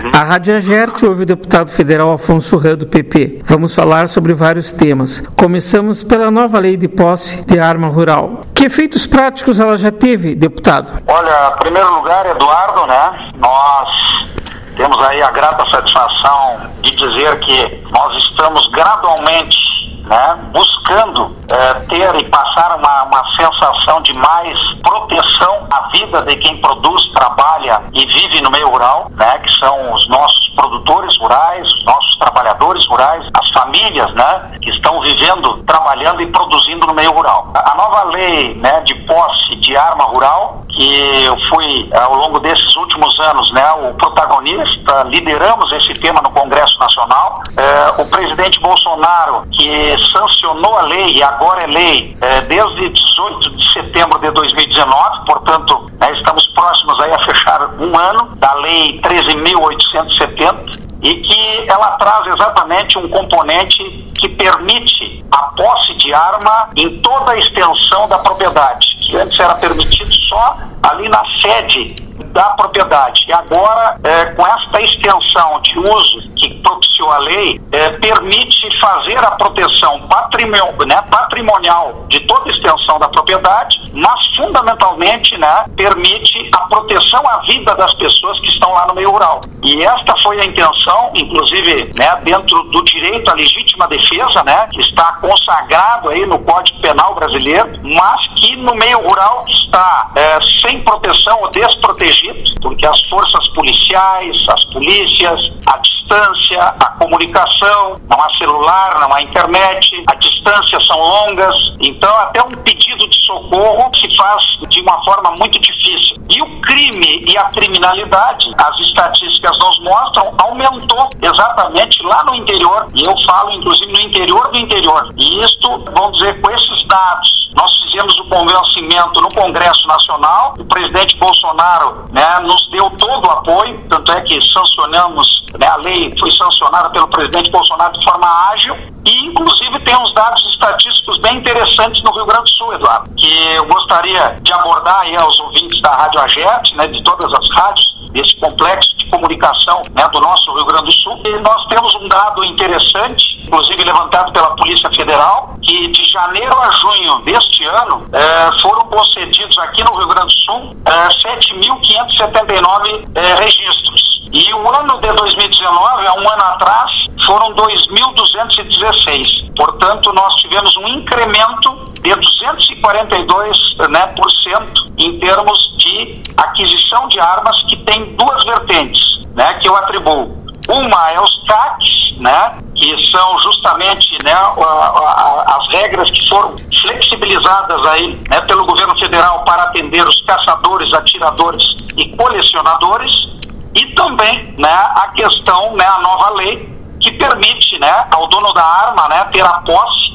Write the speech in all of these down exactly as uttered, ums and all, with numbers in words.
A Rádio Agerte ouve o deputado federal Afonso Ram, do P P. Vamos falar sobre vários temas. Começamos pela nova lei de posse de arma rural. Que efeitos práticos ela já teve, deputado? Olha, em primeiro lugar, Eduardo, né? Nós temos aí a grata satisfação de dizer que nós estamos gradualmente, né, buscando é, ter e passar uma, uma sensação de mais proteção à vida de quem produz, trabalha e vive no meio rural, né, que são os nossos produtores rurais, os nossos trabalhadores rurais, as famílias, né, que estão vivendo, trabalhando e produzindo no meio rural. A, a nova lei, né, de posse de arma rural, que eu fui, ao longo desses últimos anos, né, o protagonista, lideramos esse tema no Congresso Nacional. É, o presidente Bolsonaro, que sancionou a lei, e agora é lei, é, desde dezoito de setembro de dois mil e dezenove, portanto, né, estamos próximos aí a fechar um ano da lei treze mil oitocentos e setenta, e que ela traz exatamente um componente que permite a posse de arma em toda a extensão da propriedade, que antes era permitido só ali na sede da propriedade. E agora, é, com esta extensão de uso que propiciou a lei, é, permite fazer a proteção patrimonial, né, patrimonial de toda a extensão da propriedade, mas fundamentalmente, né, permite a proteção à vida das pessoas que estão lá no meio rural. E esta foi a intenção, inclusive, né, dentro do direito à legítima defesa, né, que está consagrado aí no Código Penal brasileiro, mas que no meio rural está é, sem proteção ou desprotegido, porque as forças policiais, as polícias, a distância, a comunicação, não há celular, não há internet, a distância são longas, então até um pedido de socorro se faz de uma forma muito difícil. E o crime e a criminalidade, as estatísticas nos mostram, aumentou exatamente lá no interior, e eu falo inclusive no interior do interior. E isto, vamos dizer, com esses dados, nós fizemos o convencimento no Congresso Nacional, o presidente Bolsonaro, né, nos deu todo o apoio, tanto é que sancionamos, né, a lei foi sancionada pelo presidente Bolsonaro de forma ágil, e inclusive tem uns dados estatísticos bem interessantes no Rio Grande do Sul, Eduardo, que eu gostaria de abordar aí aos ouvintes da Rádio Agerte, né, de todas as rádios, desse complexo de comunicação, né, do nosso Rio Grande do Sul. E nós temos um dado interessante, inclusive levantado pela Polícia Federal, que de janeiro a junho deste ano eh, foram concedidos aqui no Rio Grande do Sul eh, sete mil quinhentos e setenta e nove eh, registros. E o ano de dois mil e dezenove, há um ano atrás, foram dois mil duzentos e dezesseis. Portanto, nós tivemos um incremento de duzentos e quarenta e dois por cento, né, por cento em termos de aquisição de armas, que tem duas vertentes, né, que eu atribuo. Uma é os C A Cs, né, que são justamente, né, a, a, as regras que foram flexibilizadas aí, né, pelo governo federal para atender os caçadores, atiradores e colecionadores, e também, né, a questão, né, a nova lei que permite, né, ao dono da arma, né, ter a posse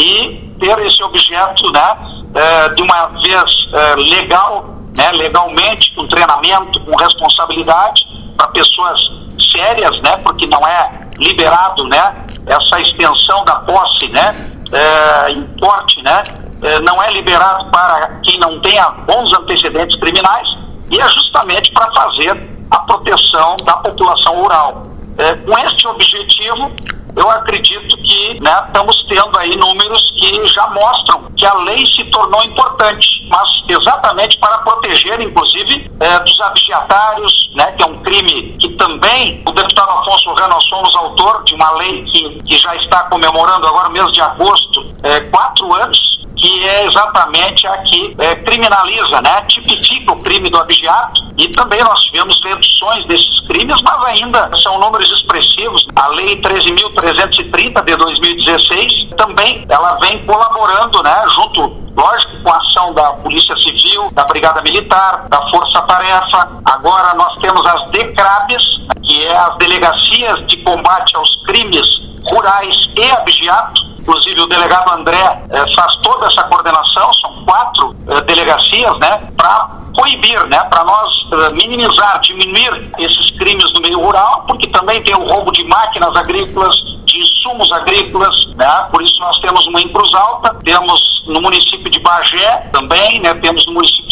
e ter esse objeto, né, é, de uma vez é, legal, né, legalmente, com treinamento, com responsabilidade, para pessoas sérias, né, porque não é liberado, né, essa extensão da posse, né, é, em porte, né, é, não é liberado para quem não tenha bons antecedentes criminais, e é justamente para fazer a proteção da população rural. É, com este objetivo, eu acredito que, né, estamos tendo aí números que já mostram que a lei se tornou importante, mas exatamente para proteger, inclusive, é, dos abigeatários, né, que é um crime que também o deputado Afonso Ram, nós somos autor de uma lei que, que já está comemorando agora no mês de agosto, é, quatro anos, que é exatamente a que é, criminaliza, né, tipifica o crime do abigeato, e também nós tivemos reduções desses crimes, mas ainda são números expressivos. A lei treze mil trezentos e trinta de dois mil e dezesseis também, ela vem colaborando, né, junto, lógico, com a ação da Polícia Civil, da Brigada Militar, da Força Tarefa. Agora nós temos as DECRABs, que é as Delegacias de Combate aos Crimes Rurais e Abigeato. Inclusive o delegado André eh, faz toda essa coordenação, são quatro eh, delegacias, né, para coibir, né, para nós eh, minimizar, diminuir esses crimes no meio rural, porque também tem o roubo de máquinas agrícolas, de insumos agrícolas, né, por isso nós temos uma em Cruz Alta, temos no município de Bagé também, né, temos no município de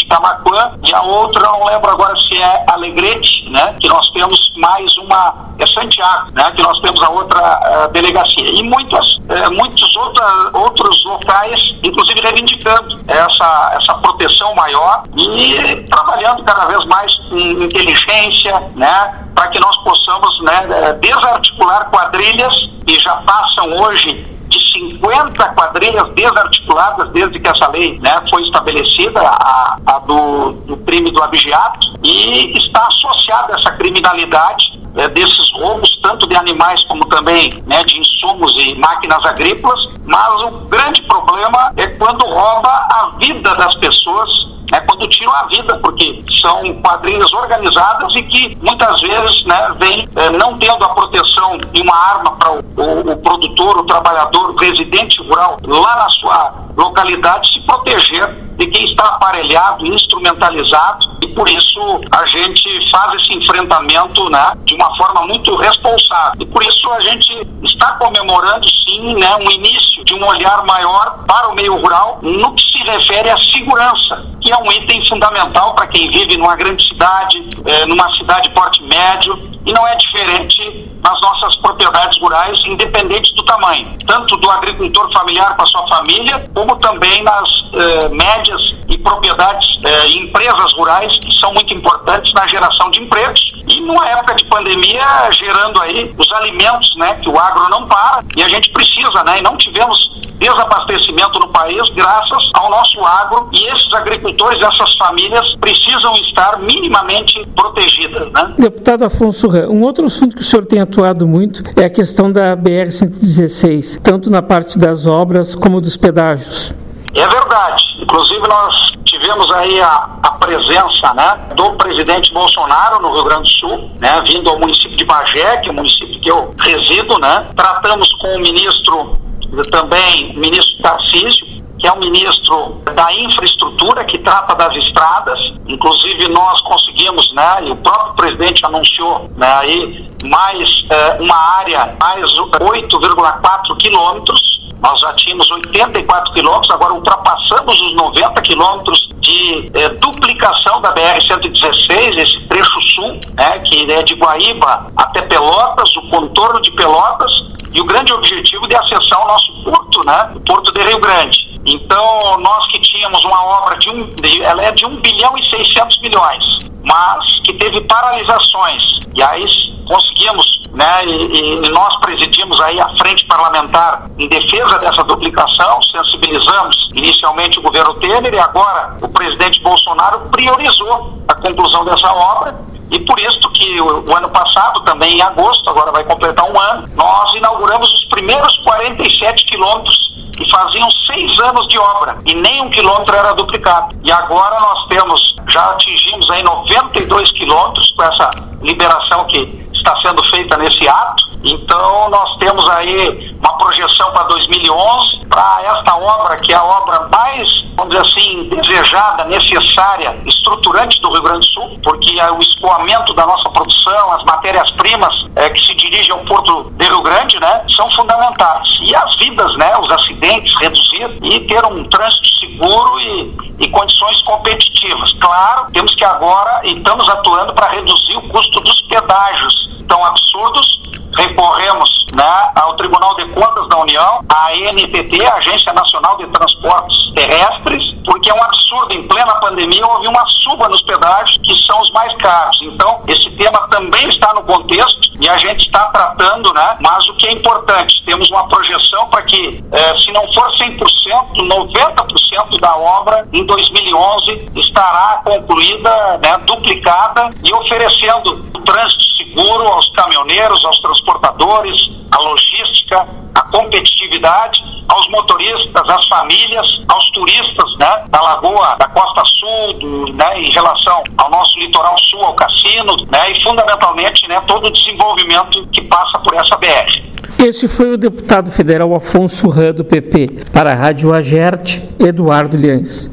Camaquã, e a outra, não lembro agora se é Alegrete, né, que nós temos mais uma, é Santiago, né, que nós temos a outra uh, delegacia. E muitas, uh, muitos outra, outros locais, inclusive reivindicando essa, essa proteção maior e trabalhando cada vez mais com inteligência, né, para que nós possamos, né, desarticular quadrilhas que já passam hoje de cinquenta quadrilhas desarticuladas desde que essa lei, né, foi estabelecida, a, a do, do crime do abigeato, e está associada a essa criminalidade é, desses roubos, tanto de animais como também, né, de insumos e máquinas agrícolas. Mas o grande problema é quando rouba a vida das pessoas, é quando tiram a vida, porque são quadrilhas organizadas e que muitas vezes, né, vêm é, não tendo a proteção de uma arma para o, o, o produtor, o trabalhador, o residente rural lá na sua localidade se proteger de quem está aparelhado, instrumentalizado, e por isso a gente faz esse enfrentamento, né, de uma forma muito responsável. E por isso a gente está comemorando, sim, né, um início de um olhar maior para o meio rural no que se refere à segurança, que é um item fundamental para quem vive numa grande cidade, eh, numa cidade porte médio, e não é diferente nas nossas propriedades rurais, independente do tamanho, tanto do agricultor familiar com a sua família, como também nas eh, médias e propriedades eh, e empresas rurais, que são muito importantes na geração de empregos, e numa época de pandemia gerando aí os alimentos, né, que o agro não para, e a gente precisa, né, e não tivemos desabastecimento no país graças ao nosso agro, e esses agricultores, essas famílias precisam estar minimamente protegidas, né? Deputado Afonso Ram, um outro assunto que o senhor tem atuado muito é a questão da B R cento e dezesseis, tanto na parte das obras como dos pedágios. É verdade. Inclusive nós tivemos aí a, a presença, né, do presidente Bolsonaro no Rio Grande do Sul, né, vindo ao município de Bagé, que é o município que eu resido, né. Tratamos com o ministro, também o ministro Tarcísio, que é o ministro da infraestrutura, que trata das estradas. Inclusive nós conseguimos, né, e o próprio presidente anunciou, né, aí mais eh, uma área, mais oito vírgula quatro quilômetros. Nós já tínhamos oitenta e quatro quilômetros, agora ultrapassamos os noventa quilômetros de eh, duplicação da B R cento e dezesseis, esse trecho sul, né, que é de Guaíba até Pelotas, o contorno de Pelotas, e o grande objetivo de acessar o nosso porto, né, o Porto de Rio Grande. Então, nós que tínhamos uma obra de um, de, ela é de um bilhão e seiscentos milhões, mas que teve paralisações, e aí conseguimos, né, e, e nós presidimos aí a frente parlamentar em defesa dessa duplicação, sensibilizamos inicialmente o governo Temer, e agora o presidente Bolsonaro priorizou a conclusão dessa obra, e por isso que o, o ano passado, também em agosto, agora vai completar um ano, nós inauguramos os primeiros quarenta e sete quilômetros que faziam seis anos de obra, e nem um quilômetro era duplicado. E agora nós temos, já atingimos aí noventa e dois quilômetros com essa liberação que está sendo feita nesse ato. Então nós temos aí uma projeção para dois mil e onze, para esta obra, que é a obra mais, vamos dizer assim, desejada, necessária, estruturante do Rio Grande do Sul, porque é o escoamento da nossa produção, as matérias-primas é, que se dirigem ao Porto de Rio Grande, né, são fundamentais. E as vidas, né, os acidentes reduzir e ter um trânsito seguro e, e condições competitivas. Claro, temos que agora, e estamos atuando para reduzir o custo dos pedágios tão absurdos. Recorremos, né, ao Tribunal de Contas da União, à A N T T, a Agência Nacional de Transportes Terrestres, porque é um absurdo, em plena pandemia houve uma suba nos pedágios, que são os mais caros. Então, esse tema também está no contexto e a gente está tratando, né, mas o que é importante, temos uma projeção para que, eh, se não for cem por cento, noventa por cento da obra em dois mil e onze estará concluída, né, duplicada e oferecendo o trânsito seguro aos caminhoneiros, aos transportadores, à logística, à competitividade, aos motoristas, às famílias, aos turistas, né, da Lagoa, da Costa Sul, do, né, em relação ao nosso litoral sul, ao Cassino, né, e fundamentalmente, né, todo o desenvolvimento que passa por essa B R. Esse foi o deputado federal Afonso Ram, do P P. Para a Rádio Agerte, Eduardo Liães.